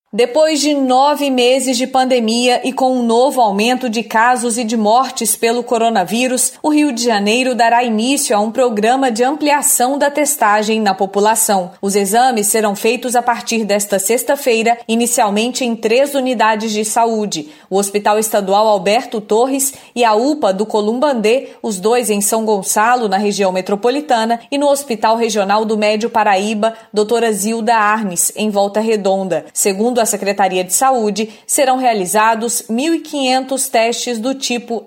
Depois de 9 meses de pandemia e com um novo aumento de casos e de mortes pelo coronavírus, o Rio de Janeiro dará início a um programa de ampliação da testagem na população. Os exames serão feitos a partir desta sexta-feira, inicialmente em 3 unidades de saúde: o Hospital Estadual Alberto Torres e a UPA do Columbandê, os dois em São Gonçalo, na região metropolitana, e no Hospital Regional do Médio Paraíba, Doutora Zilda Arnes, em Volta Redonda. Segundo a Secretaria de Saúde, serão realizados 1.500 testes do tipo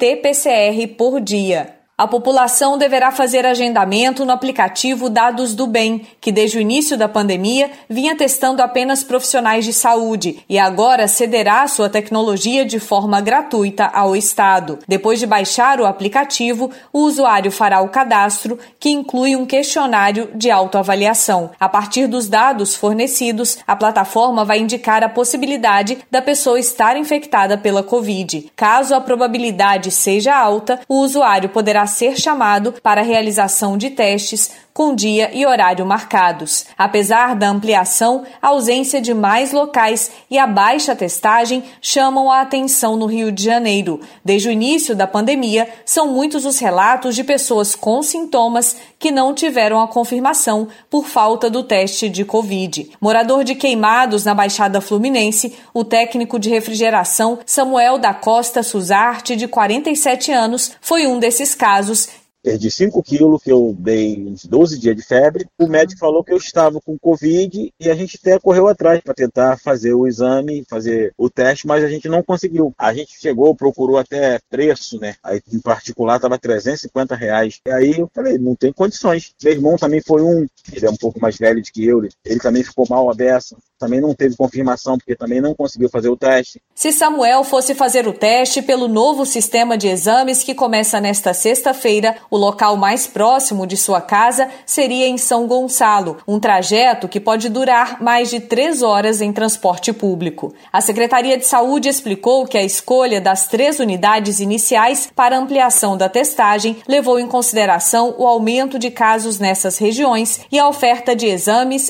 RT-PCR por dia. A população deverá fazer agendamento no aplicativo Dados do Bem, que desde o início da pandemia vinha testando apenas profissionais de saúde e agora cederá sua tecnologia de forma gratuita ao Estado. Depois de baixar o aplicativo, o usuário fará o cadastro, que inclui um questionário de autoavaliação. A partir dos dados fornecidos, a plataforma vai indicar a possibilidade da pessoa estar infectada pela Covid. Caso a probabilidade seja alta, o usuário poderá ser chamado para a realização de testes com dia e horário marcados. Apesar da ampliação, a ausência de mais locais e a baixa testagem chamam a atenção no Rio de Janeiro. Desde o início da pandemia, são muitos os relatos de pessoas com sintomas que não tiveram a confirmação por falta do teste de Covid. Morador de Queimados, na Baixada Fluminense, o técnico de refrigeração Samuel da Costa Suzarte, de 47 anos, foi um desses casos. Perdi 5 quilos, que eu dei uns 12 dias de febre. O médico falou que eu estava com Covid e a gente até correu atrás para tentar fazer o exame, fazer o teste, mas a gente não conseguiu. A gente chegou, procurou até preço, né? Aí em particular estava R$350. E aí eu falei, não tem condições. Meu irmão também foi ele é um pouco mais velho do que eu, ele também ficou mal à beça. Também não teve confirmação, porque também não conseguiu fazer o teste. Se Samuel fosse fazer o teste pelo novo sistema de exames que começa nesta sexta-feira, o local mais próximo de sua casa seria em São Gonçalo, um trajeto que pode durar mais de 3 horas em transporte público. A Secretaria de Saúde explicou que a escolha das 3 unidades iniciais para ampliação da testagem levou em consideração o aumento de casos nessas regiões e a oferta de exames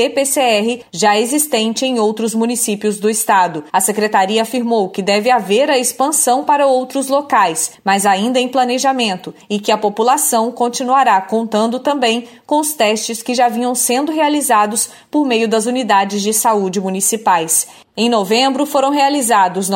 RT-PCR já existente em outros municípios do estado. A secretaria afirmou que deve haver a expansão para outros locais, mas ainda em planejamento, e que a população continuará contando também com os testes que já vinham sendo realizados por meio das unidades de saúde municipais. Em novembro, foram realizados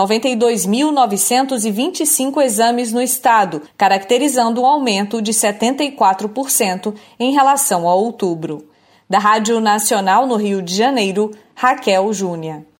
92.925 exames no estado, caracterizando um aumento de 74% em relação a outubro. Da Rádio Nacional no Rio de Janeiro, Raquel Júnior.